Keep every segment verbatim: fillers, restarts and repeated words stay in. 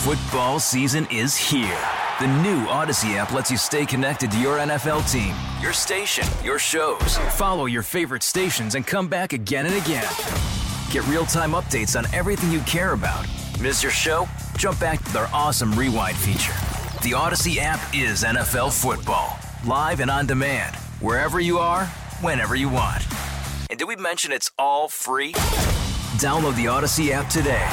Football season is here. The new Odyssey app lets you stay connected to your N F L team, your station, your shows. Follow your favorite stations and come back again and again. Get real-time updates on everything you care about. Miss your show? Jump back to their awesome Rewind feature. The Odyssey app is N F L football. Live and on demand. Wherever you are, whenever you want. And did we mention it's all free? Download the Odyssey app today.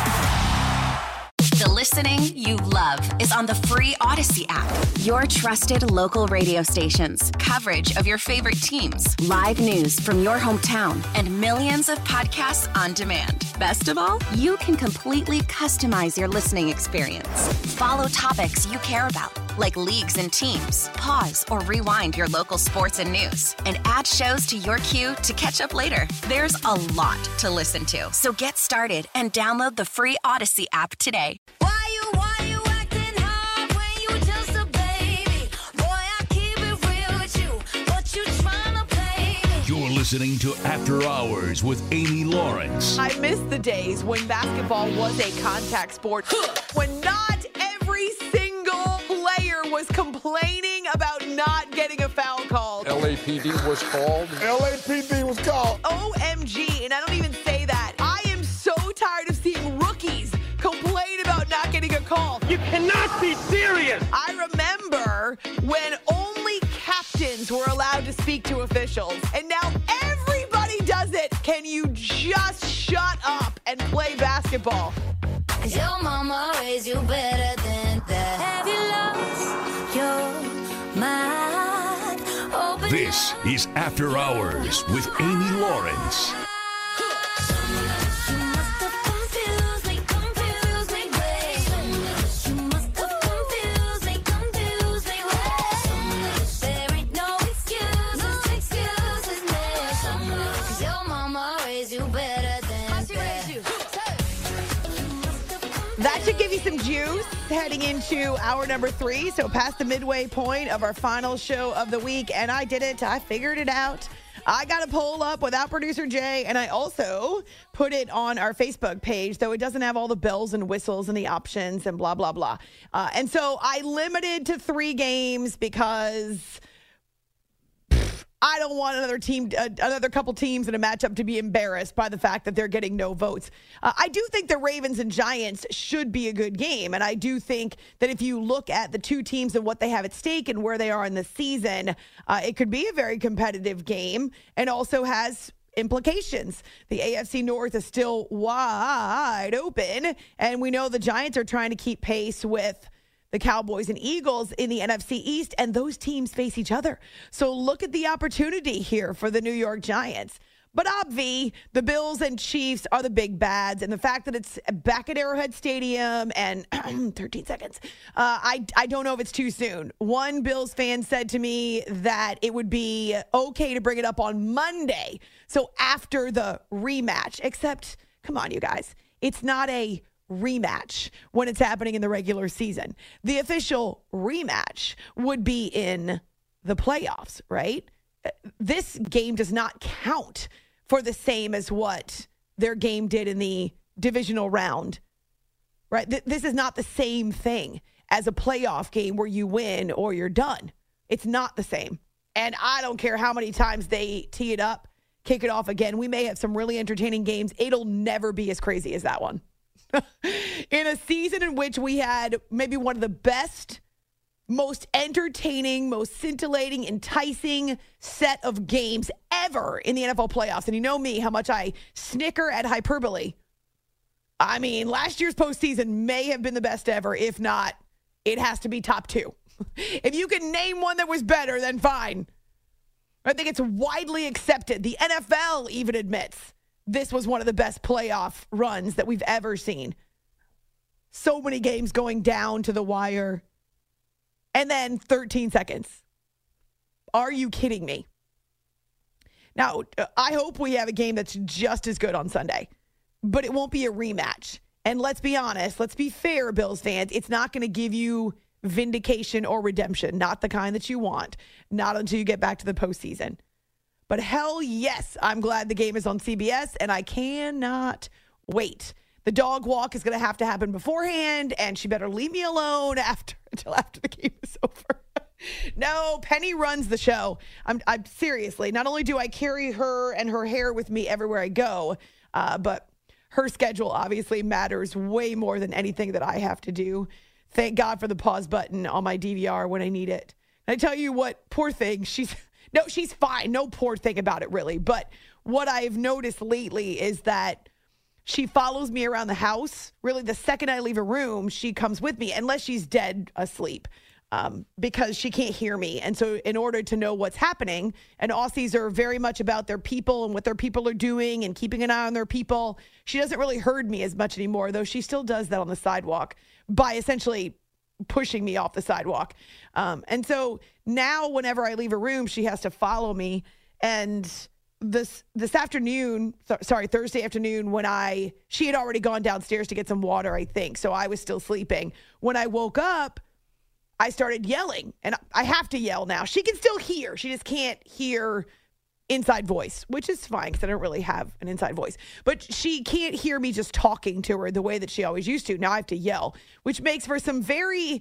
The listening you love is on the free Odyssey app. Your trusted local radio stations, coverage of your favorite teams, live news from your hometown, and millions of podcasts on demand. Best of all, you can completely customize your listening experience. Follow topics you care about, like leagues and teams. Pause or rewind your local sports and news, and add shows to your queue to catch up later. There's a lot to listen to, so get started and download the free Odyssey app today. Why you, why you acting hard when you just a baby? Boy, I keep it real with you, but you tryna play me. You're listening to After Hours with Amy Lawrence. I miss the days when basketball was a contact sport, when not every single player was complaining about not getting a foul called. L A P D was called. L A P D was called. O M G, and I don't even say that. I am so tired of seeing rookies complain about not getting a call. You cannot be serious. I remember when only captains were allowed to speak to officials, and now everybody does it. Can you just shut up and play basketball? Cause your mama raised you better than that. Have you lost your mind? Open This is After Hours with Amy Lawrence. That should give you some juice heading into hour number three. So past the midway point of our final show of the week. And I did it. I figured it out. I got a poll up without producer Jay. And I also put it on our Facebook page, though it doesn't have all the bells and whistles and the options and blah, blah, blah. Uh, and so I limited to three games because I don't want another team, uh, another couple teams in a matchup to be embarrassed by the fact that they're getting no votes. Uh, I do think the Ravens and Giants should be a good game. And I do think that if you look at the two teams and what they have at stake and where they are in the season, uh, it could be a very competitive game and also has implications. The A F C North is still wide open. And we know the Giants are trying to keep pace with the Cowboys and Eagles in the N F C East, and those teams face each other. So look at the opportunity here for the New York Giants. But obvi, the Bills and Chiefs are the big bads, and the fact that it's back at Arrowhead Stadium and thirteen seconds, uh, I, I don't know if it's too soon. One Bills fan said to me that it would be okay to bring it up on Monday, so after the rematch, except, come on, you guys, it's not a rematch when it's happening in the regular season. The official rematch would be in the playoffs, right? This game does not count for the same as what their game did in the divisional round, right? Th- this is not the same thing as a playoff game where you win or you're done. It's not the same. And I don't care how many times they tee it up, kick it off again. We may have some really entertaining games. It'll never be as crazy as that one. In a season in which we had maybe one of the best, most entertaining, most scintillating, enticing set of games ever in the N F L playoffs. And you know me, how much I snicker at hyperbole. I mean, last year's postseason may have been the best ever. If not, it has to be top two. If you can name one that was better, then fine. I think it's widely accepted. The N F L even admits this was one of the best playoff runs that we've ever seen. So many games going down to the wire. And then thirteen seconds. Are you kidding me? Now, I hope we have a game that's just as good on Sunday. But it won't be a rematch. And let's be honest, let's be fair, Bills fans. It's not going to give you vindication or redemption. Not the kind that you want. Not until you get back to the postseason. But hell yes, I'm glad the game is on C B S, and I cannot wait. the dog walk is going to have to happen beforehand, and she better leave me alone after until after the game is over. No, Penny runs the show. I'm, I'm seriously, not only do I carry her and her hair with me everywhere I go, uh, but her schedule obviously matters way more than anything that I have to do. Thank God for the pause button on my D V R when I need it. And I tell you what, poor thing, she's, no, she's fine. No poor thing about it, really. But what I've noticed lately is that she follows me around the house. Really, the second I leave a room, she comes with me, unless she's dead asleep. Um, because she can't hear me. And so in order to know what's happening, and Aussies are very much about their people and what their people are doing and keeping an eye on their people, she doesn't really herd me as much anymore, though she still does that on the sidewalk by essentially pushing me off the sidewalk. Um, and so now whenever I leave a room, she has to follow me. And this this afternoon, th- sorry, Thursday afternoon, when I, she had already gone downstairs to get some water, I think. So I was still sleeping. When I woke up, I started yelling, and I have to yell now. She can still hear. She just can't hear inside voice, which is fine because I don't really have an inside voice. But she can't hear me just talking to her the way that she always used to. Now I have to yell, which makes for some very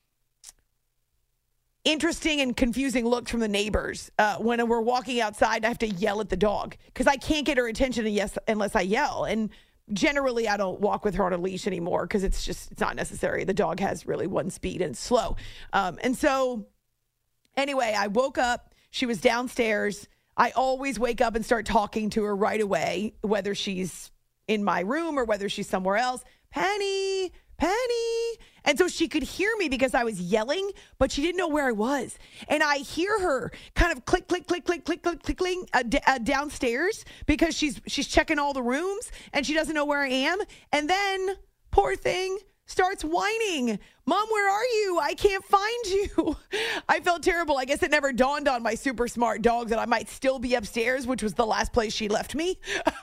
interesting and confusing looks from the neighbors. Uh, when we're walking outside, I have to yell at the dog because I can't get her attention unless I yell. And generally, I don't walk with her on a leash anymore because it's just, it's not necessary. The dog has really one speed and it's slow. Um, and so anyway, I woke up. She was downstairs. I always wake up and start talking to her right away, whether she's in my room or whether she's somewhere else. Penny, Penny. And so she could hear me because I was yelling, but she didn't know where I was. And I hear her kind of click, click, click, click, click, click, clicking uh, d- uh, downstairs because she's she's checking all the rooms and she doesn't know where I am. And then, poor thing, starts whining. Mom, where are you? I can't find you. I felt terrible. I guess it never dawned on my super smart dog that I might still be upstairs, which was the last place she left me.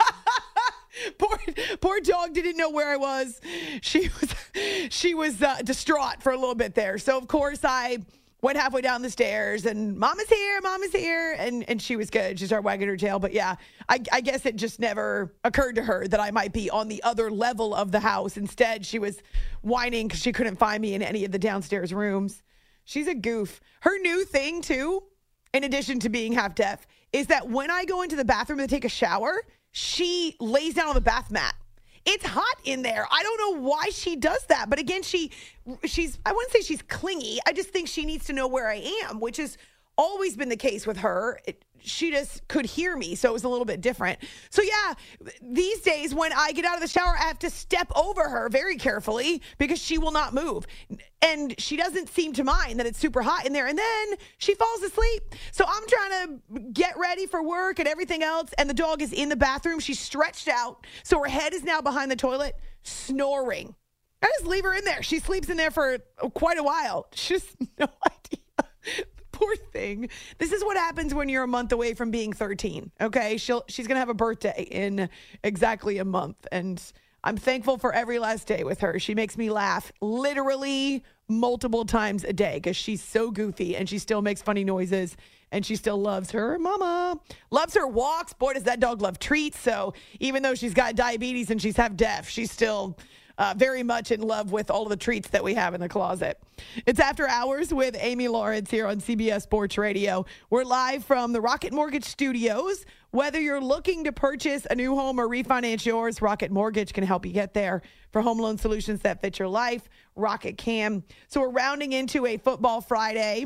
Poor, poor dog didn't know where I was. She was, she was uh, distraught for a little bit there. So of course I went halfway down the stairs and Mama's here, Mama's here. And, and she was good. She started wagging her tail. But yeah, I, I guess it just never occurred to her that I might be on the other level of the house. Instead, she was whining because she couldn't find me in any of the downstairs rooms. She's a goof. Her new thing too, in addition to being half deaf, is that when I go into the bathroom to take a shower, she lays down on the bath mat. It's hot in there. I don't know why she does that. But again, she she's, I wouldn't say she's clingy. I just think she needs to know where I am, which has always been the case with her. It, she just could hear me, so it was a little bit different. So yeah, these days when I get out of the shower, I have to step over her very carefully because she will not move. And she doesn't seem to mind that it's super hot in there. And then she falls asleep. So I'm trying to get ready for work and everything else. And the dog is in the bathroom. She's stretched out. So her head is now behind the toilet, snoring. I just leave her in there. She sleeps in there for quite a while. She has no idea. Poor thing. This is what happens when you're a month away from being thirteen. Okay. She'll, she's going to have a birthday in exactly a month. And I'm thankful for every last day with her. She makes me laugh literally multiple times a day because she's so goofy and she still makes funny noises and she still loves her mama, loves her walks. Boy, does that dog love treats. So even though she's got diabetes and she's half deaf, she's still Uh, very much in love with all of the treats that we have in the closet. It's After Hours with Amy Lawrence here on C B S Sports Radio. We're live from the Rocket Mortgage Studios. Whether you're looking to purchase a new home or refinance yours, Rocket Mortgage can help you get there. For home loan solutions that fit your life, Rocket can. So we're rounding into a Football Friday.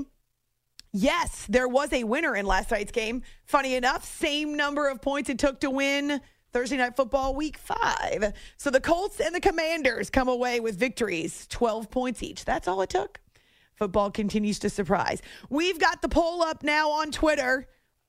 Yes, there was a winner in last night's game. Funny enough, same number of points it took to win Thursday Night Football week five. So the Colts and the Commanders come away with victories, twelve points each. That's all it took. Football continues to surprise. We've got the poll up now on Twitter.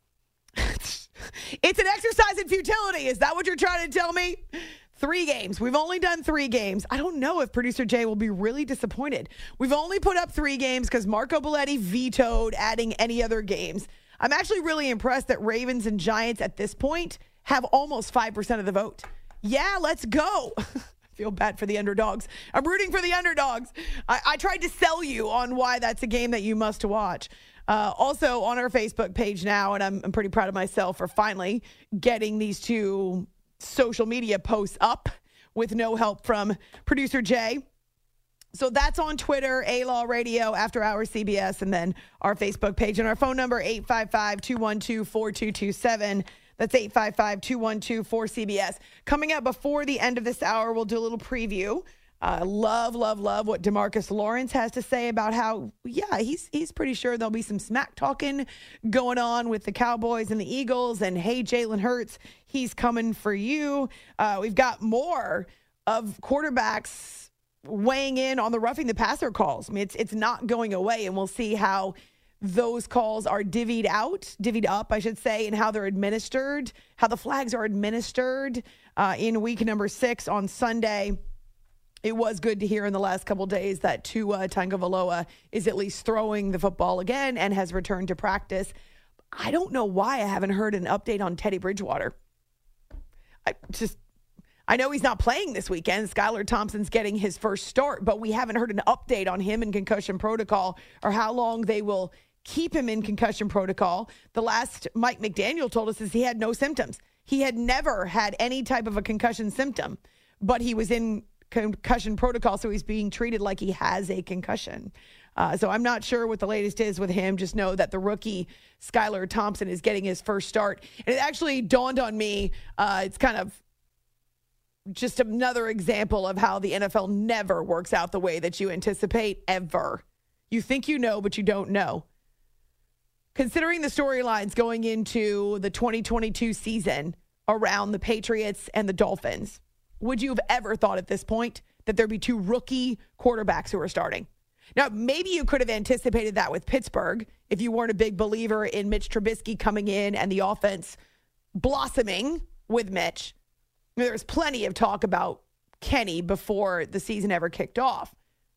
It's an exercise in futility. Is that what you're trying to tell me? Three games. We've only done three games. I don't know if producer Jay will be really disappointed. We've only put up three games because Marco Belletti vetoed adding any other games. I'm actually really impressed that Ravens and Giants at this point have almost five percent of the vote. Yeah, let's go. I feel bad for the underdogs. I'm rooting for the underdogs. I, I tried to sell you on why that's a game that you must watch. Uh, also on our Facebook page now, and I'm, I'm pretty proud of myself for finally getting these two social media posts up. with no help from producer Jay. So that's on Twitter, A-Law Radio, After Hours C B S, and then our Facebook page. And our phone number, eight five five, two one two, four two two seven. That's eight five five, two one two, four C B S. Coming up before the end of this hour, we'll do a little preview. Uh, love, love, love what DeMarcus Lawrence has to say about how, yeah, he's he's pretty sure there'll be some smack talking going on with the Cowboys and the Eagles. And, hey, Jalen Hurts, he's coming for you. Uh, we've got more of quarterbacks weighing in on the roughing the passer calls. I mean, it's, it's not going away, and we'll see how those calls are divvied out, divvied up, I should say, and how they're administered, how the flags are administered uh, in week number six on Sunday. It was good to hear in the last couple of days that Tua Tagovailoa is at least throwing the football again and has returned to practice. I don't know why I haven't heard an update on Teddy Bridgewater. I just, I know he's not playing this weekend. Skylar Thompson's getting his first start, but we haven't heard an update on him in concussion protocol or how long they will keep him in concussion protocol. The last Mike McDaniel told us is he had no symptoms. He had never had any type of a concussion symptom, but he was in concussion protocol, so he's being treated like he has a concussion. Uh, so I'm not sure what the latest is with him. Just know that the rookie Skylar Thompson is getting his first start. And it actually dawned on me, uh, it's kind of just another example of how the N F L never works out the way that you anticipate, ever. You think you know, but you don't know. Considering the storylines going into the twenty twenty-two season around the Patriots and the Dolphins, would you have ever thought at this point that there'd be two rookie quarterbacks who are starting? Now, maybe you could have anticipated that with Pittsburgh if you weren't a big believer in Mitch Trubisky coming in and the offense blossoming with Mitch. There was plenty of talk about Kenny before the season ever kicked off.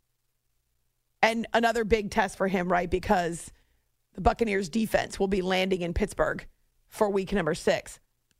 And another big test for him, right? Because the Buccaneers defense will be landing in Pittsburgh for week number six.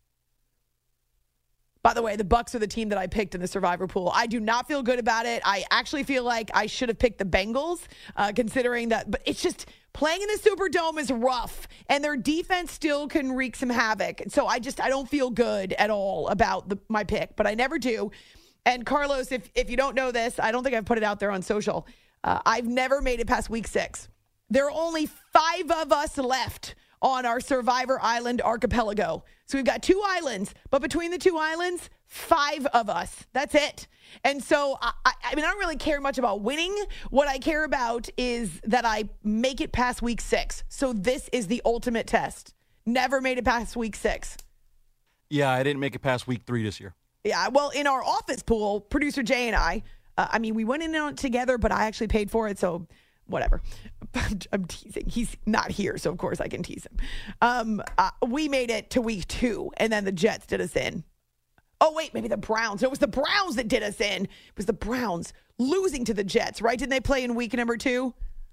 By the way, the Bucs are the team that I picked in the survivor pool. I do not feel good about it. I actually feel like I should have picked the Bengals, uh, considering that. But it's just playing in the Superdome is rough, and their defense still can wreak some havoc. So I just I don't feel good at all about the, my pick, but I never do. And Carlos, if if you don't know this, I don't think I've put it out there on social. Uh, I've never made it past week six. There are only five of us left on our Survivor Island archipelago. So we've got two islands, but between the two islands, five of us. That's it. And so, I, I mean, I don't really care much about winning. What I care about is that I make it past week six. So this is the ultimate test. Never made it past week six. Yeah, I didn't make it past week three this year. Yeah, well, in our office pool, producer Jay and I, uh, I mean, we went in on it together, but I actually paid for it, so whatever. I'm, I'm teasing. He's not here, so of course I can tease him. Um, uh, we made it to week two, and then the Jets did us in. Oh, wait, maybe the Browns. No, it was the Browns that did us in. It was the Browns losing to the Jets, right? Didn't they play in week number two?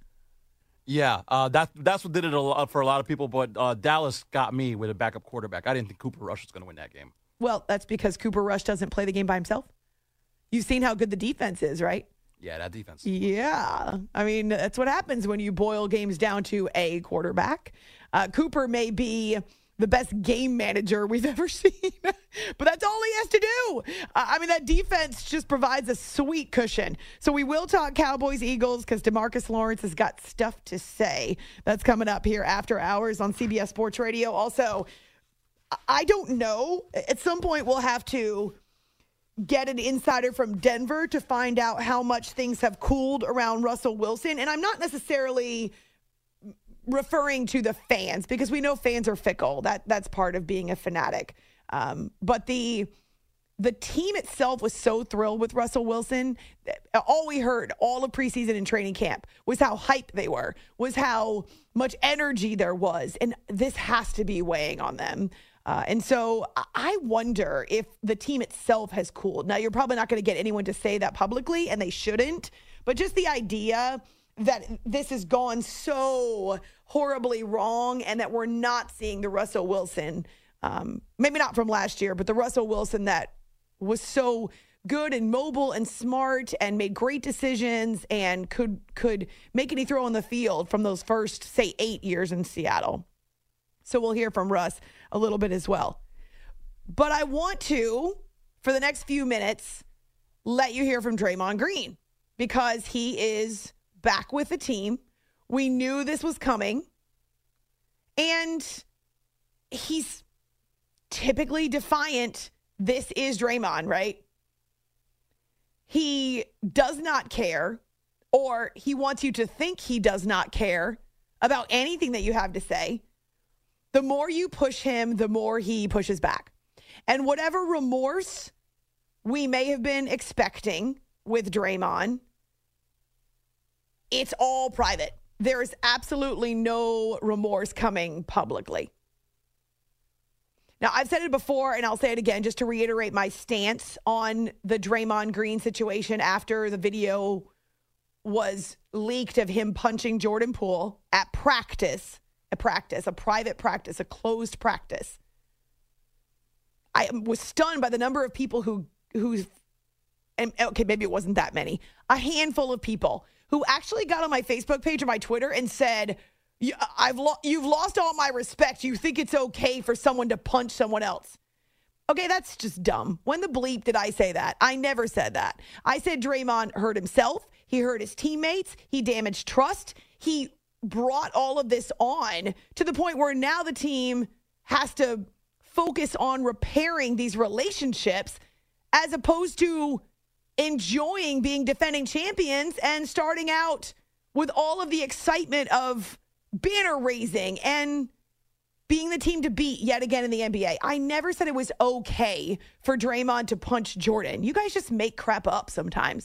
Yeah, uh, that, that's what did it a lot for a lot of people, but uh, Dallas got me with a backup quarterback. I didn't think Cooper Rush was going to win that game. Well, that's because Cooper Rush doesn't play the game by himself. You've seen how good the defense is, right? Yeah, that defense. Yeah. I mean, that's what happens when you boil games down to a quarterback. Uh, Cooper may be the best game manager we've ever seen, but that's all he has to do. Uh, I mean, that defense just provides a sweet cushion. So we will talk Cowboys, Eagles, because DeMarcus Lawrence has got stuff to say. That's coming up here after hours on C B S Sports Radio. Also, I don't know. At some point, we'll have to get an insider from Denver to find out how much things have cooled around Russell Wilson. And I'm not necessarily referring to the fans, because we know fans are fickle. That that's part of being a fanatic. Um, but the the team itself was so thrilled with Russell Wilson. All we heard all of preseason and training camp was how hyped they were, was how much energy there was. And this has to be weighing on them. Uh, and so I wonder if the team itself has cooled. Now, you're probably not going to get anyone to say that publicly, and they shouldn't. But just the idea that this has gone so horribly wrong and that we're not seeing the Russell Wilson, um, maybe not from last year, but the Russell Wilson that was so good and mobile and smart and made great decisions and could could make any throw on the field from those first, say, eight years in Seattle. So we'll hear from Russ a little bit as well. But I want to, for the next few minutes, let you hear from Draymond Green because he is back with the team. We knew this was coming. And he's typically defiant. This is Draymond, right? He does not care, or he wants you to think he does not care about anything that you have to say. The more you push him, the more he pushes back. And whatever remorse we may have been expecting with Draymond, it's all private. There is absolutely no remorse coming publicly. Now, I've said it before, and I'll say it again just to reiterate my stance on the Draymond Green situation after the video was leaked of him punching Jordan Poole at practice, a practice, a private practice, a closed practice. I was stunned by the number of people who, who, and okay, maybe it wasn't that many, a handful of people who actually got on my Facebook page or my Twitter and said, I've lo- you've lost all my respect. You think it's okay for someone to punch someone else. Okay, that's just dumb. When the bleep did I say that? I never said that. I said Draymond hurt himself. He hurt his teammates. He damaged trust. He brought all of this on to the point where now the team has to focus on repairing these relationships as opposed to enjoying being defending champions and starting out with all of the excitement of banner raising and being the team to beat yet again in the N B A. I never said it was okay for Draymond to punch Jordan. You guys just make crap up sometimes.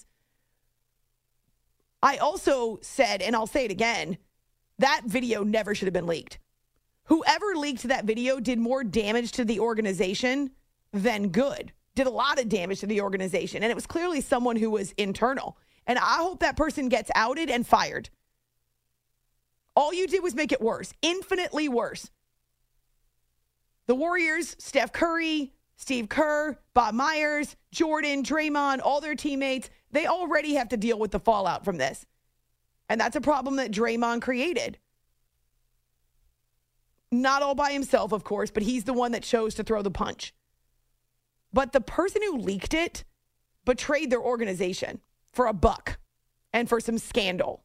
I also said, and I'll say it again, that video never should have been leaked. Whoever leaked that video did more damage to the organization than good. Did a lot of damage to the organization. And it was clearly someone who was internal. And I hope that person gets outed and fired. All you did was make it worse, infinitely worse. The Warriors, Steph Curry, Steve Kerr, Bob Myers, Jordan, Draymond, all their teammates, they already have to deal with the fallout from this. And that's a problem that Draymond created. Not all by himself, of course, but he's the one that chose to throw the punch. But the person who leaked it betrayed their organization for a buck and for some scandal.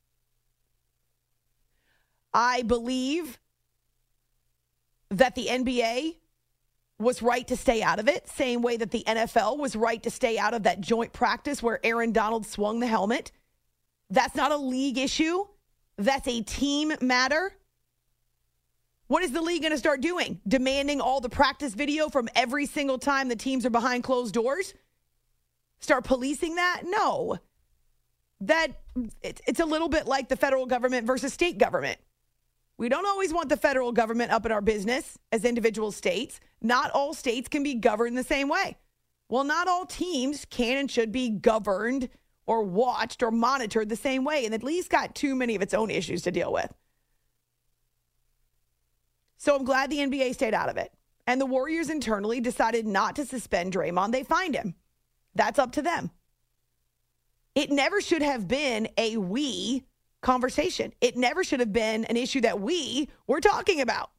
I believe that the N B A was right to stay out of it, same way that the N F L was right to stay out of that joint practice where Aaron Donald swung the helmet. That's not a league issue. That's a team matter. What is the league going to start doing? Demanding all the practice video from every single time the teams are behind closed doors? Start policing that? No. That it, it's a little bit like the federal government versus state government. We don't always want the federal government up in our business as individual states. Not all states can be governed the same way. Well, not all teams can and should be governed or watched or monitored the same way, and at least got too many of its own issues to deal with. So I'm glad the N B A stayed out of it. And the Warriors internally decided not to suspend Draymond. They fined him. That's up to them. It never should have been a we conversation. It never should have been an issue that we were talking about.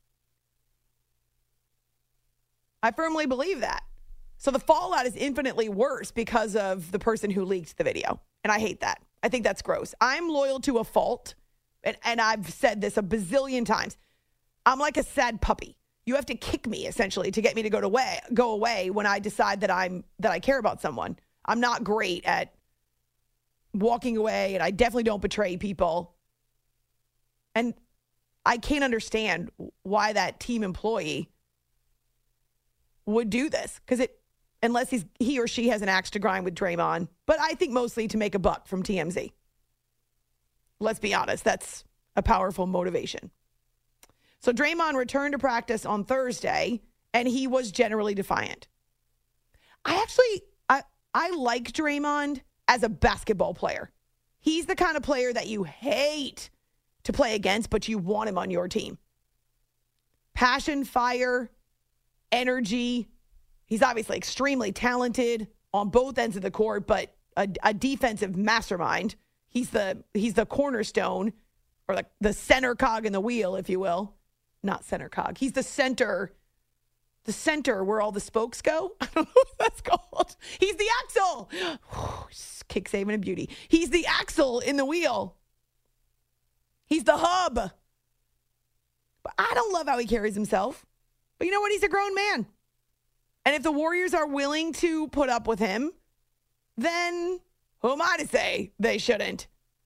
I firmly believe that. So the fallout is infinitely worse because of the person who leaked the video. And I hate that. I think that's gross. I'm loyal to a fault. And, and I've said this a bazillion times. I'm like a sad puppy. You have to kick me essentially to get me to go to way, go away when I decide that I'm that I care about someone. I'm not great at walking away, and I definitely don't betray people. And I can't understand why that team employee would do this, because it unless he's he or she has an axe to grind with Draymond. But I think mostly to make a buck from T M Z. Let's be honest, that's a powerful motivation. So Draymond returned to practice on Thursday, and he was generally defiant. I actually, I, I like Draymond as a basketball player. He's the kind of player that you hate to play against, but you want him on your team. Passion, fire, energy. He's obviously extremely talented on both ends of the court, but a, a defensive mastermind. He's the he's the cornerstone, or the, the center cog in the wheel, if you will. Not center cog. He's the center, the center where all the spokes go. I don't know what that's called. He's the axle. Kick saving a beauty. He's the axle in the wheel. He's the hub. But I don't love how he carries himself. But you know what? He's a grown man. And if the Warriors are willing to put up with him, then who am I to say they shouldn't?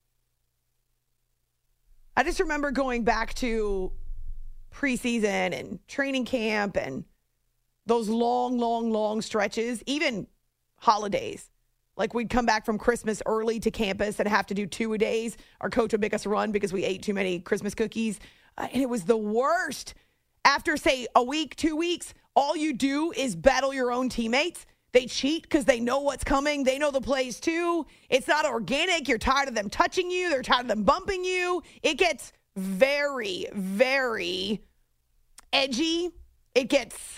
I just remember going back to preseason and training camp and those long, long, long stretches, even holidays. Like we'd come back from Christmas early to campus and have to do two a days. Our coach would make us run because we ate too many Christmas cookies. Uh, and it was the worst. After, say, a week, two weeks, all you do is battle your own teammates. They cheat because they know what's coming. They know the plays too. It's not organic. You're tired of them touching you. They're tired of them bumping you. It gets very, very edgy. It gets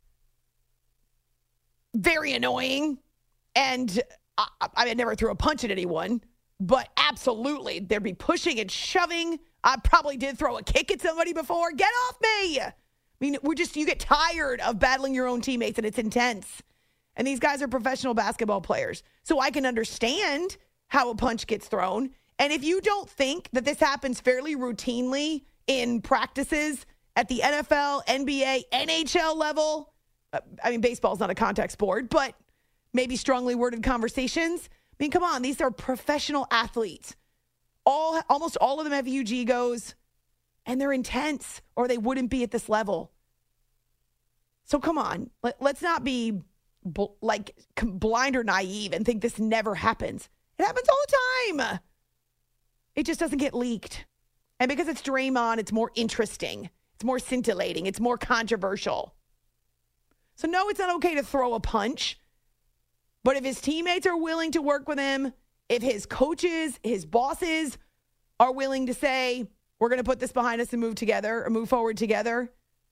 very annoying. And I, I mean, I never threw a punch at anyone, but absolutely, there'd be pushing and shoving. I probably did throw a kick at somebody before. Get off me. I mean, we're just, you get tired of battling your own teammates, and it's intense. And these guys are professional basketball players. So I can understand how a punch gets thrown. And if you don't think that this happens fairly routinely in practices at the N F L, N B A, N H L level, I mean, baseball is not a contact sport, but maybe strongly worded conversations. I mean, come on, these are professional athletes. All, almost all of them have huge egos, and they're intense, or they wouldn't be at this level. So come on, let, let's not be bl- like blind or naive and think this never happens. It happens all the time. It just doesn't get leaked. And because it's Draymond, it's more interesting. It's more scintillating. It's more controversial. So no, it's not okay to throw a punch. But if his teammates are willing to work with him, if his coaches, his bosses are willing to say, we're going to put this behind us and move together or move forward together,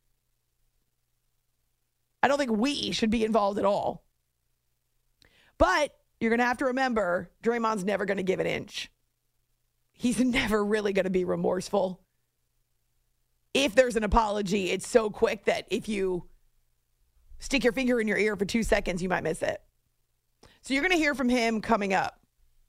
I don't think we should be involved at all. But you're going to have to remember, Draymond's never going to give an inch. He's never really going to be remorseful. If there's an apology, it's so quick that if you stick your finger in your ear for two seconds, you might miss it. So you're going to hear from him coming up.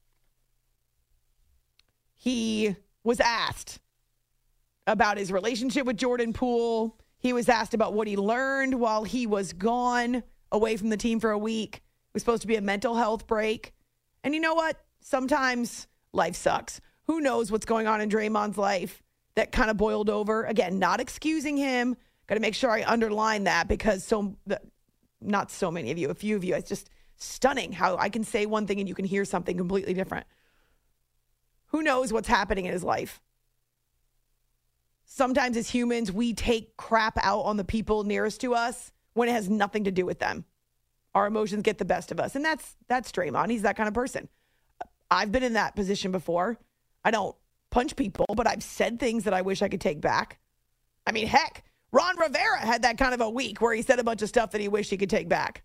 He was asked about his relationship with Jordan Poole. He was asked about what he learned while he was gone away from the team for a week. It was supposed to be a mental health break. And you know what? Sometimes life sucks. Who knows what's going on in Draymond's life that kind of boiled over? Again, not excusing him. Got to make sure I underline that because so, not so many of you, a few of you, it's just stunning how I can say one thing and you can hear something completely different. Who knows what's happening in his life? Sometimes as humans, we take crap out on the people nearest to us when it has nothing to do with them. Our emotions get the best of us. And that's that's Draymond. He's that kind of person. I've been in that position before. I don't punch people, but I've said things that I wish I could take back. I mean, heck, Ron Rivera had that kind of a week where he said a bunch of stuff that he wished he could take back.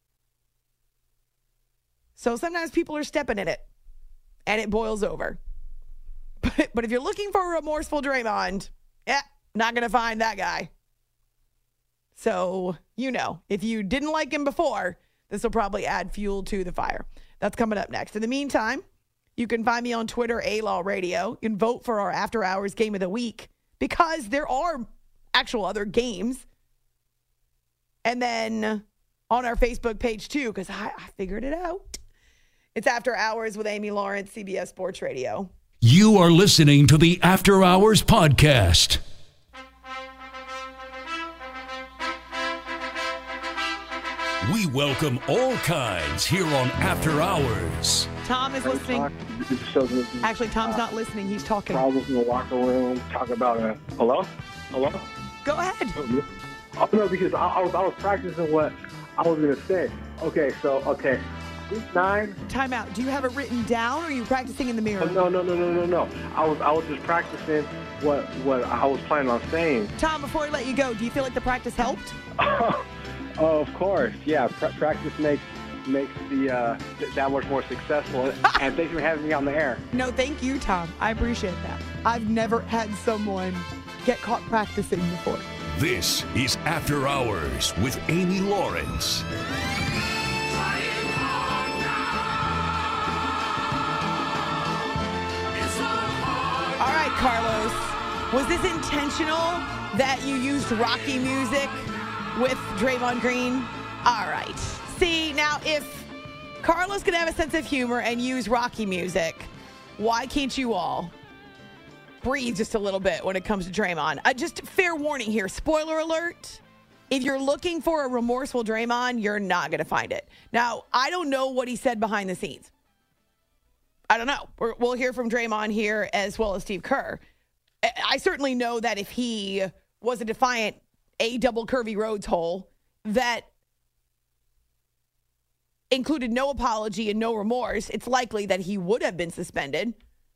So sometimes people are stepping in it, and it boils over. But, but if you're looking for a remorseful Draymond, yeah, not going to find that guy. So, you know, if you didn't like him before, this will probably add fuel to the fire. That's coming up next. In the meantime, you can find me on Twitter, A-Law Radio. You can vote for our After Hours Game of the Week because there are actual other games. And then on our Facebook page, too, because I, I figured it out. It's After Hours with Amy Lawrence, C B S Sports Radio. You are listening to the After Hours Podcast. We welcome all kinds here on After Hours. Tom is listening. Actually, Tom's not listening. He's talking. Problems in the locker room. Talk about a hello, hello. Go ahead. Oh no, because I, I was I was practicing what I was gonna say. Okay, so okay, week nine. Time out. Do you have it written down, or are you practicing in the mirror? Oh, no, no, no, no, no, no. I was I was just practicing what what I was planning on saying. Tom, before I let you go, do you feel like the practice helped? Oh, of course, yeah. Pra- practice makes makes the uh, th- that much more successful. And thanks for having me on the air. No, thank you, Tom. I appreciate that. I've never had someone get caught practicing before. This is After Hours with Amy Lawrence. All right, Carlos. Was this intentional that you used Rocky music with Draymond Green? All right. See, now if Carlos can have a sense of humor and use Rocky music, why can't you all breathe just a little bit when it comes to Draymond? Uh, just fair warning here. Spoiler alert. If you're looking for a remorseful Draymond, you're not going to find it. Now, I don't know what he said behind the scenes. I don't know. We're, we'll hear from Draymond here as well as Steve Kerr. I, I certainly know that if he was a defiant A double curvy roads hole that included no apology and no remorse, it's likely that he would have been suspended.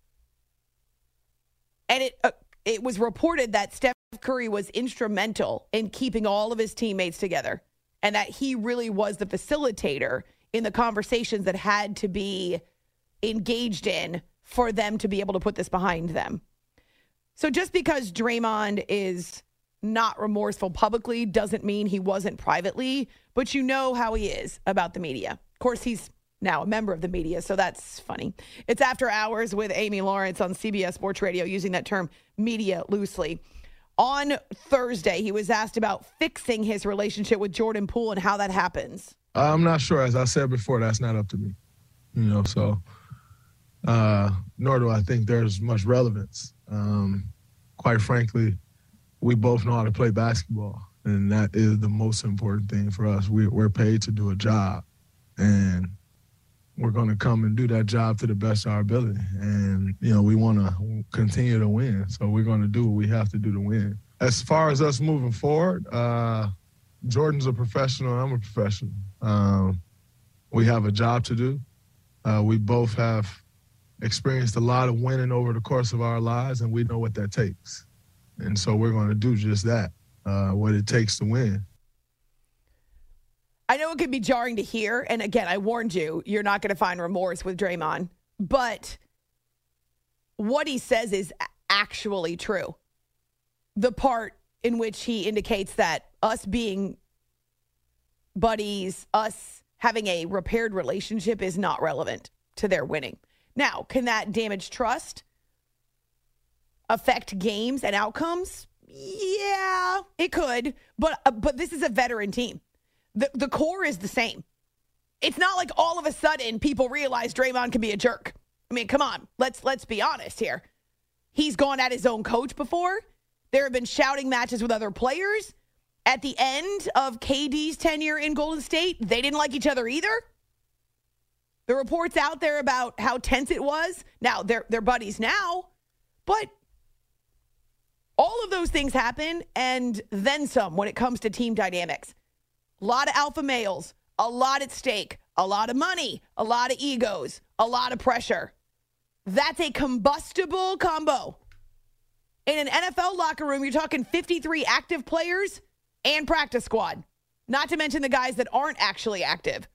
And it uh, it was reported that Steph Curry was instrumental in keeping all of his teammates together and that he really was the facilitator in the conversations that had to be engaged in for them to be able to put this behind them. So just because Draymond is not remorseful publicly doesn't mean he wasn't privately, but you know how he is about the media. Of course, he's now a member of the media, so that's funny. It's After Hours with Amy Lawrence on C B S Sports Radio, using that term media loosely. On Thursday, he was asked about fixing his relationship with Jordan Poole and how that happens. I'm not sure. As I said before, that's not up to me. You know, so uh, nor do I think there's much relevance. Um, quite frankly, we both know how to play basketball, and that is the most important thing for us. We, we're paid to do a job, and we're going to come and do that job to the best of our ability. And, you know, we want to continue to win, so we're going to do what we have to do to win. As far as us moving forward, uh, Jordan's a professional, I'm a professional. Um, we have a job to do. Uh, we both have experienced a lot of winning over the course of our lives, and we know what that takes. And so we're going to do just that, uh, what it takes to win. I know it can be jarring to hear, and again, I warned you, you're not going to find remorse with Draymond, but what he says is actually true. The part in which he indicates that us being buddies, us having a repaired relationship is not relevant to their winning. Now, can that damage trust? Affect games and outcomes? Yeah, it could, but uh, but this is a veteran team. The the core is the same. It's not like all of a sudden people realize Draymond can be a jerk. I mean, come on. Let's let's be honest here. He's gone at his own coach before. There have been shouting matches with other players. At the end of K D's tenure in Golden State, they didn't like each other either. The reports out there about how tense it was. Now, they're they're buddies now, but all of those things happen and then some when it comes to team dynamics. A lot of alpha males, a lot at stake, a lot of money, a lot of egos, a lot of pressure. That's a combustible combo. In an N F L locker room, you're talking fifty-three active players and practice squad, not to mention the guys that aren't actually active.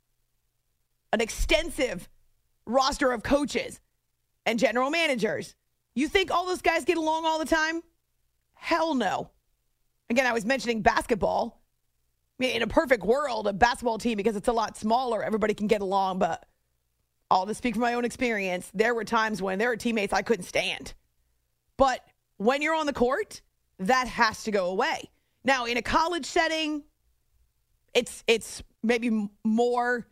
An extensive roster of coaches and general managers. You think all those guys get along all the time? Hell no. Again, I was mentioning basketball. I mean, in a perfect world, a basketball team, because it's a lot smaller, everybody can get along, but I'll just speak from my own experience. There were times when there were teammates I couldn't stand. But when you're on the court, that has to go away. Now, in a college setting, it's it's maybe more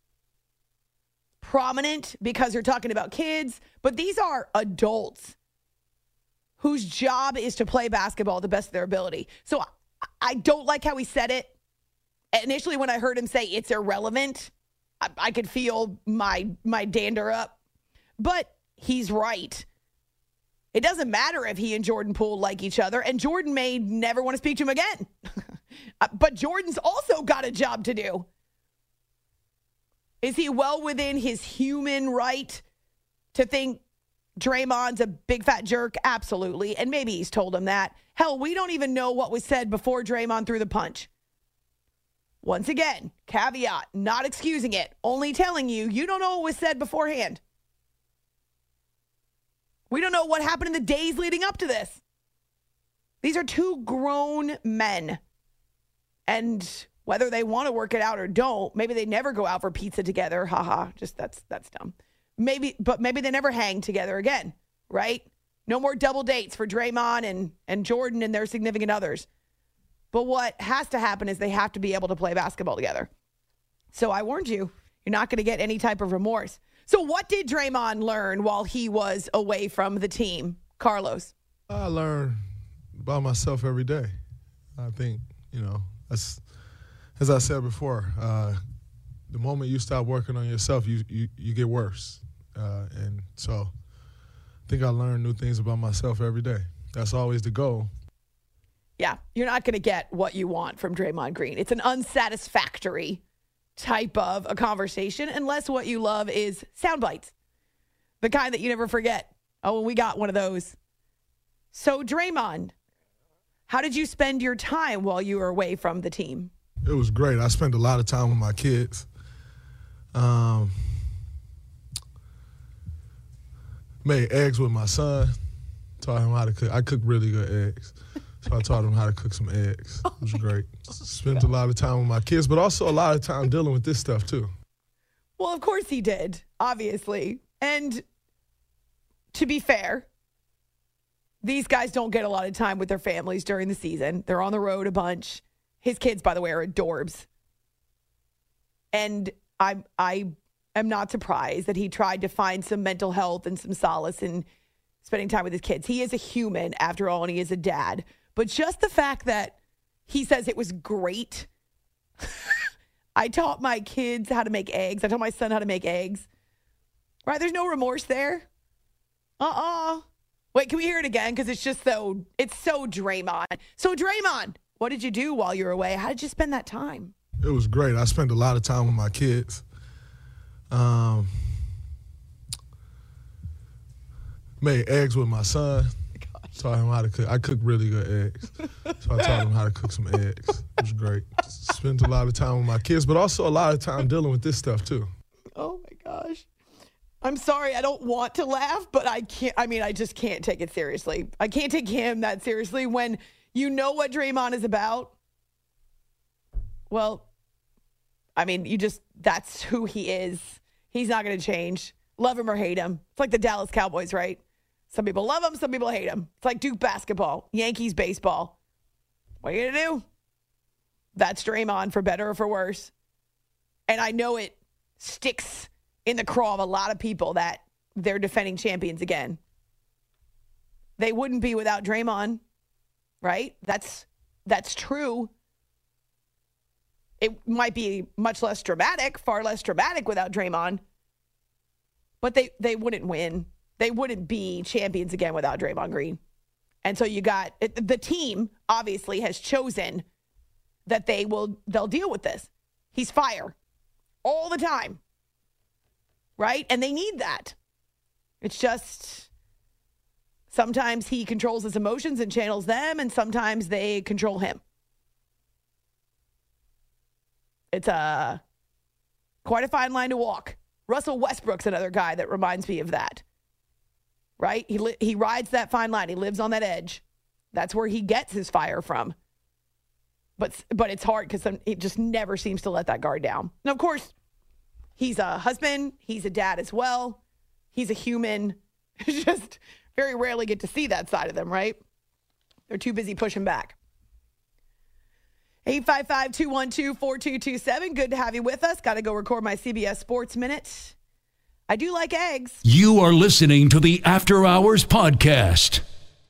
prominent because you're talking about kids, but these are adults whose job is to play basketball to the best of their ability. So I don't like how he said it. Initially, when I heard him say it's irrelevant, I, I could feel my my dander up. But he's right. It doesn't matter if he and Jordan Poole like each other, and Jordan may never want to speak to him again. But Jordan's also got a job to do. Is he well within his human right to think Draymond's a big fat jerk? Absolutely. And maybe he's told him that. Hell, we don't even know what was said before Draymond threw the punch. Once again, caveat, not excusing it, only telling you, you don't know what was said beforehand. We don't know what happened in the days leading up to this. These are two grown men. And whether they want to work it out or don't, maybe they never go out for pizza together. Haha, just that's that's dumb. Maybe, but maybe they never hang together again, right? No more double dates for Draymond and, and Jordan and their significant others. But what has to happen is they have to be able to play basketball together. So I warned you, you're not going to get any type of remorse. So what did Draymond learn while he was away from the team, Carlos? I learn about myself every day. I think, you know, that's, as I said before, uh, the moment you stop working on yourself, you you, you get worse. Uh, and so I think I learn new things about myself every day. That's always the goal. Yeah, you're not going to get what you want from Draymond Green. It's an unsatisfactory type of a conversation unless what you love is sound bites, the kind that you never forget. Oh, we got one of those. So, Draymond, how did you spend your time while you were away from the team? It was great. I spent a lot of time with my kids. Um, made eggs with my son. Taught him how to cook. I cook really good eggs. So I taught him how to cook some eggs. It was great. Spent a lot of time with my kids, but also a lot of time dealing with this stuff too. Well, of course he did, obviously. And to be fair, these guys don't get a lot of time with their families during the season. They're on the road a bunch. His kids, by the way, are adorbs. And I, I am not surprised that he tried to find some mental health and some solace in spending time with his kids. He is a human, after all, and he is a dad. But just the fact that he says it was great. I taught my kids how to make eggs. I taught my son how to make eggs. Right? There's no remorse there. Uh-uh. Wait, can we hear it again? Because it's just so, it's so Draymond. So, Draymond, what did you do while you were away? How did you spend that time? It was great. I spent a lot of time with my kids. Um, made eggs with my son. Taught him how to cook. I cook really good eggs. So I taught him how to cook some eggs. It was great. Spent a lot of time with my kids, but also a lot of time dealing with this stuff too. Oh my gosh. I'm sorry. I don't want to laugh, but I can't. I mean, I just can't take it seriously. I can't take him that seriously when you know what Draymond is about. Well, I mean, you just, that's who he is. He's not going to change. Love him or hate him. It's like the Dallas Cowboys, right? Some people love him, some people hate him. It's like Duke basketball, Yankees baseball. What are you going to do? That's Draymond, for better or for worse. And I know it sticks in the craw of a lot of people that they're defending champions again. They wouldn't be without Draymond, right? That's that's true. It might be much less dramatic, far less dramatic without Draymond. But they, they wouldn't win. They wouldn't be champions again without Draymond Green. And so you got, the team obviously has chosen that they will, they'll deal with this. He's fire all the time. Right? And they need that. It's just, sometimes he controls his emotions and channels them, and sometimes they control him. It's a quite a fine line to walk. Russell Westbrook's another guy that reminds me of that. Right? He li- he rides that fine line. He lives on that edge. That's where he gets his fire from. But but it's hard because it just never seems to let that guard down. And of course, he's a husband. He's a dad as well. He's a human. Just very rarely get to see that side of them, right? They're too busy pushing back. eight five five, two one two, four two two seven. Good to have you with us. Got to go record my C B S Sports Minute. I do like eggs. You are listening to the After Hours Podcast.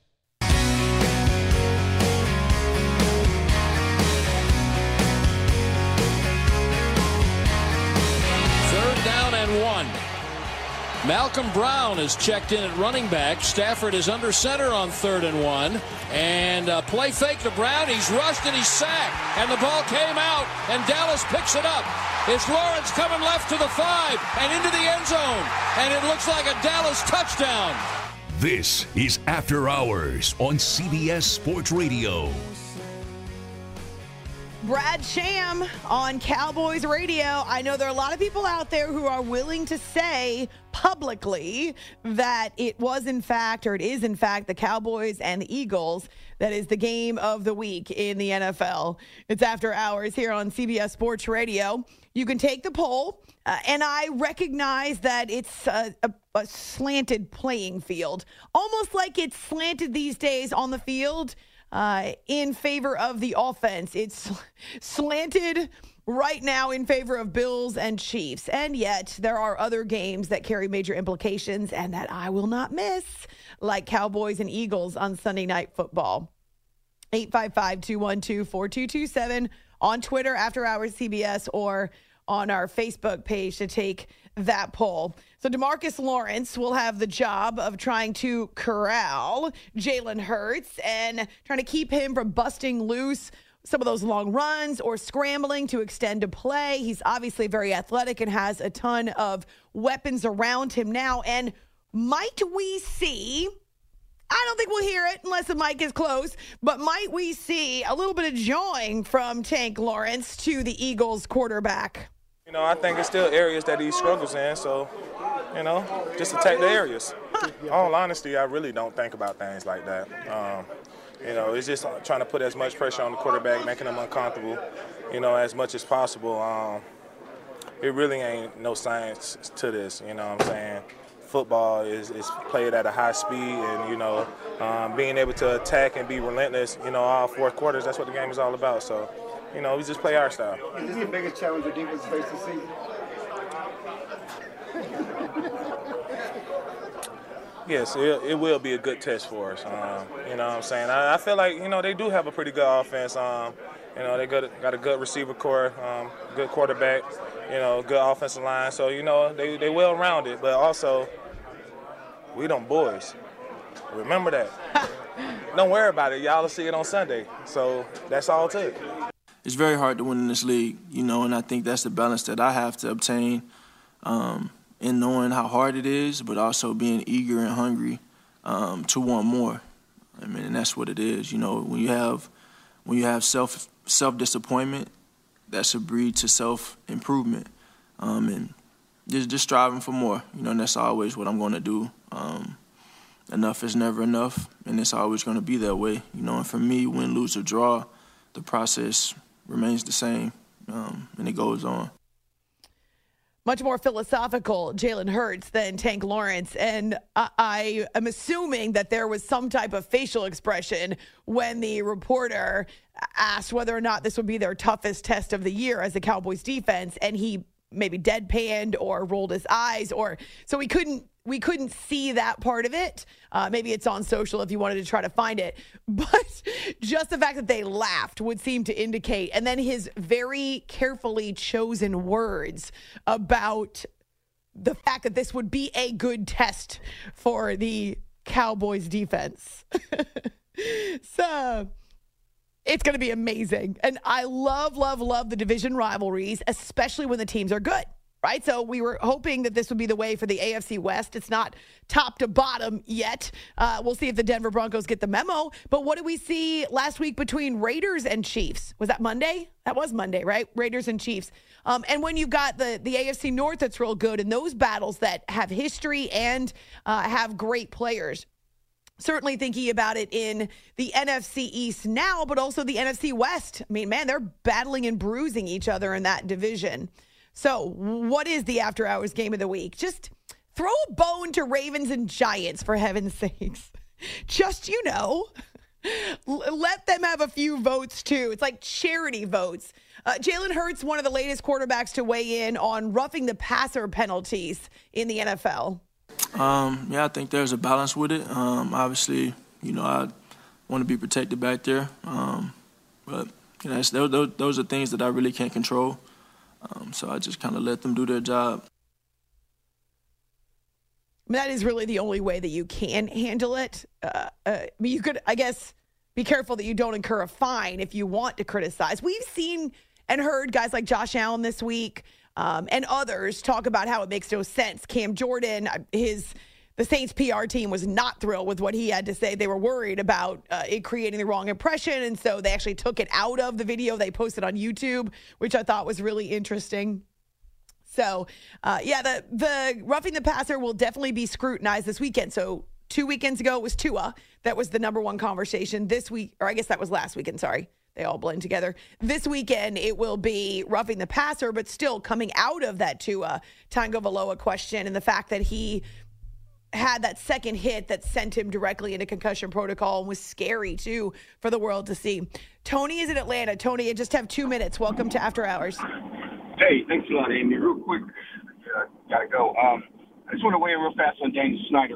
Third down and one. Malcolm Brown is checked in at running back. Stafford is under center on third and one. And a play fake to Brown. He's rushed and he's sacked. And the ball came out, and Dallas picks it up. It's Lawrence coming left to the five and into the end zone. And it looks like a Dallas touchdown. This is After Hours on C B S Sports Radio. Brad Sham on Cowboys Radio. I know there are a lot of people out there who are willing to say publicly that it was in fact, or it is in fact, the Cowboys and the Eagles that is the game of the week in the N F L. It's After Hours here on C B S Sports Radio. You can take the poll, uh, and I recognize that it's a, a, a slanted playing field, almost like it's slanted these days on the field. Uh, in favor of the offense. It's slanted right now in favor of Bills and Chiefs. And yet there are other games that carry major implications and that I will not miss, like Cowboys and Eagles on Sunday Night Football. eight five five, two one two, four two two seven on Twitter, After Hours C B S, or on our Facebook page to take that poll. So DeMarcus Lawrence will have the job of trying to corral Jalen Hurts and trying to keep him from busting loose some of those long runs or scrambling to extend a play. He's obviously very athletic and has a ton of weapons around him now. And might we see, I don't think we'll hear it unless the mic is close, but might we see a little bit of jawing from Tank Lawrence to the Eagles quarterback? You know, I think it's still areas that he struggles in, so, you know, just attack the areas. In all honesty, I really don't think about things like that. Um, you know, it's just trying to put as much pressure on the quarterback, making him uncomfortable, you know, as much as possible. Um, it really ain't no science to this, you know what I'm saying? Football is, is played at a high speed, and, you know, um, being able to attack and be relentless, you know, all four quarters, that's what the game is all about. So, you know, we just play our style. Is this the biggest challenge the defense faced this season? Yes, it, it will be a good test for us. Um, you know what I'm saying? I, I feel like, you know, they do have a pretty good offense. Um, you know, they got, got a good receiver core, um, good quarterback, you know, good offensive line. So, you know, they, they well-rounded. But also, we them boys. Remember that. Don't worry about it. Y'all will see it on Sunday. So that's all it took. It's very hard to win in this league, you know, and I think that's the balance that I have to obtain um, in knowing how hard it is, but also being eager and hungry um, to want more. I mean, and that's what it is. You know, when you have when you have self self disappointment, that should breed to self improvement, um, and just just striving for more. You know, and that's always what I'm going to do. Um, enough is never enough, and it's always going to be that way. You know, and for me, win, lose, or draw, the process remains the same, um, and it goes on. Much more philosophical Jalen Hurts than Tank Lawrence. And I, I am assuming that there was some type of facial expression when the reporter asked whether or not this would be their toughest test of the year as a Cowboys defense. And he maybe deadpanned or rolled his eyes, or so we couldn't we couldn't see that part of it. Uh, maybe it's on social if you wanted to try to find it. But just the fact that they laughed would seem to indicate, and then his very carefully chosen words about the fact that this would be a good test for the Cowboys defense. So it's going to be amazing. And I love, love, love the division rivalries, especially when the teams are good, right? So we were hoping that this would be the way for the A F C West. It's not top to bottom yet. Uh, we'll see if the Denver Broncos get the memo. But what did we see last week between Raiders and Chiefs? Was that Monday? That was Monday, right? Raiders and Chiefs. Um, and when you've got the, the A F C North that's real good, and those battles that have history and uh, have great players. Certainly thinking about it in the N F C East now, but also the N F C West. I mean, man, they're battling and bruising each other in that division. So what is the After Hours game of the week? Just throw a bone to Ravens and Giants, for heaven's sakes. Just, you know, let them have a few votes, too. It's like charity votes. Uh, Jalen Hurts, one of the latest quarterbacks to weigh in on roughing the passer penalties in the N F L. Um, yeah, I think there's a balance with it. Um, obviously, you know, I want to be protected back there. Um, but, you know, it's, those, those are things that I really can't control. Um, so I just kind of let them do their job. That is really the only way that you can handle it. Uh, uh, I mean, you could, I guess, be careful that you don't incur a fine if you want to criticize. We've seen and heard guys like Josh Allen this week, Um, and others talk about how it makes no sense. Cam Jordan, his the Saints P R team was not thrilled with what he had to say. They were worried about uh, it creating the wrong impression, and so they actually took it out of the video they posted on YouTube, which I thought was really interesting. So, uh, yeah, the, the roughing the passer will definitely be scrutinized this weekend. So two weekends ago, it was Tua. That was the number one conversation. This week, or I guess that was last weekend, sorry. They all blend together. This weekend, it will be roughing the passer, but still coming out of that Tua Tagovailoa question and the fact that he had that second hit that sent him directly into concussion protocol and was scary, too, for the world to see. Tony is in Atlanta. Tony, you just have two minutes. Welcome to After Hours. Hey, thanks a lot, Amy. Real quick, uh, gotta go. Um, I just want to weigh in real fast on Daniel Snyder.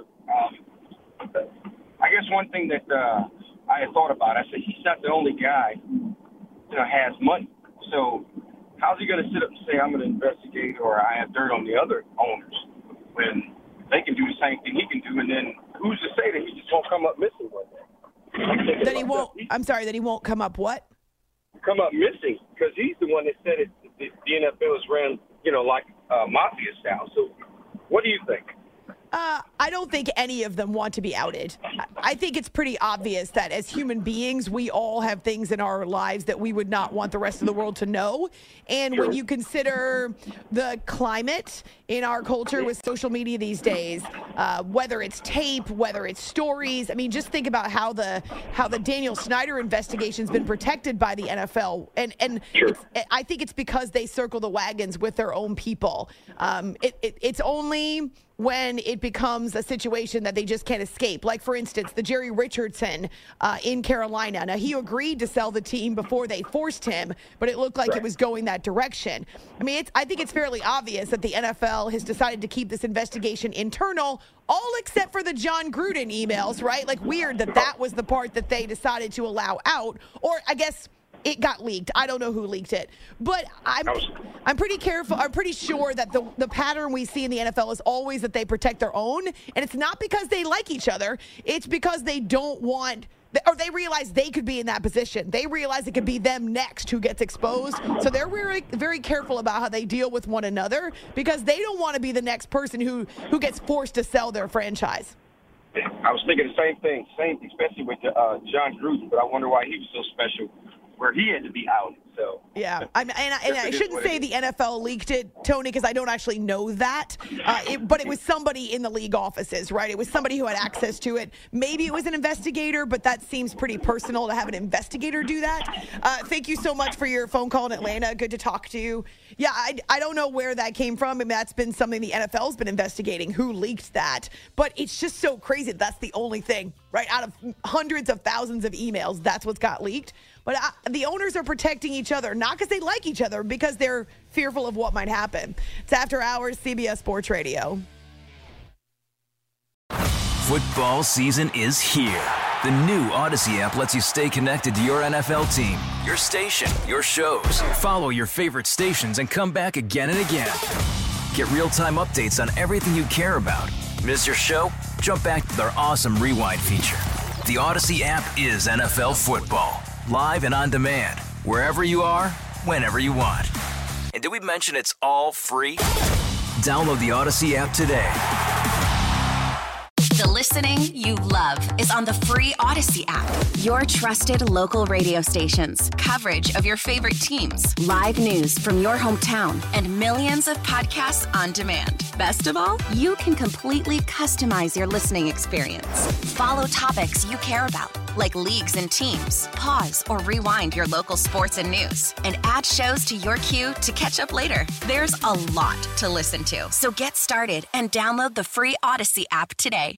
Um, I guess one thing that uh, I had thought about, I said he's not the only guy, you know, has money. So how's he going to sit up and say, I'm going to investigate or I have dirt on the other owners when they can do the same thing he can do, and then who's to say that he just won't come up missing one day? That he won't, I'm sorry, that he won't come up what? Come up missing, because he's the one that said it, the, the N F L is ran, you know, like uh, mafia style. So what do you think? Uh, I don't think any of them want to be outed. I think it's pretty obvious that as human beings, we all have things in our lives that we would not want the rest of the world to know. And when you consider the climate in our culture with social media these days, uh, whether it's tape, whether it's stories, I mean, just think about how the how the Daniel Snyder investigation's been protected by the N F L. And and it's, I think it's because they circle the wagons with their own people. Um, it, it, it's only when it becomes a situation that they just can't escape. Like, for instance, the Jerry Richardson uh, in Carolina. Now, he agreed to sell the team before they forced him, but it looked like right. it was going that direction. I mean, it's, I think it's fairly obvious that the N F L has decided to keep this investigation internal, all except for the John Gruden emails, right? Like, weird that that was the part that they decided to allow out. Or, I guess, it got leaked. I don't know who leaked it. But I'm I'm pretty careful. I'm pretty sure that the, the pattern we see in the N F L is always that they protect their own. And it's not because they like each other. It's because they don't want, or they realize they could be in that position. They realize it could be them next who gets exposed. So they're very, very careful about how they deal with one another because they don't want to be the next person who, who gets forced to sell their franchise. I was thinking the same thing, same, especially with uh, John Gruden, but I wonder why he was so special where he had to be outed. So yeah, I'm, and, I, and I shouldn't say the N F L leaked it, Tony, because I don't actually know that. Uh, it, but it was somebody in the league offices, right? It was somebody who had access to it. Maybe it was an investigator, but that seems pretty personal to have an investigator do that. Uh, thank you so much for your phone call in Atlanta. Good to talk to you. Yeah, I, I don't know where that came from. I mean, that's been something the N F L's been investigating, who leaked that. But it's just so crazy that that's the only thing, right? Out of hundreds of thousands of emails, that's what's got leaked. But uh, the owners are protecting each other, not because they like each other, because they're fearful of what might happen. It's After Hours, C B S Sports Radio. Football season is here. The new Odyssey app lets you stay connected to your N F L team, your station, your shows. Follow your favorite stations and come back again and again. Get real-time updates on everything you care about. Miss your show? Jump back to our awesome Rewind feature. The Odyssey app is N F L football. Live and on demand, wherever you are, whenever you want. And did we mention it's all free? Download the Odyssey app today. The listening you love is on the free Odyssey app. Your trusted local radio stations, coverage of your favorite teams, live news from your hometown, and millions of podcasts on demand. Best of all, you can completely customize your listening experience. Follow topics you care about, like leagues and teams. Pause or rewind your local sports and news, and add shows to your queue to catch up later. There's a lot to listen to, so get started and download the free Odyssey app today.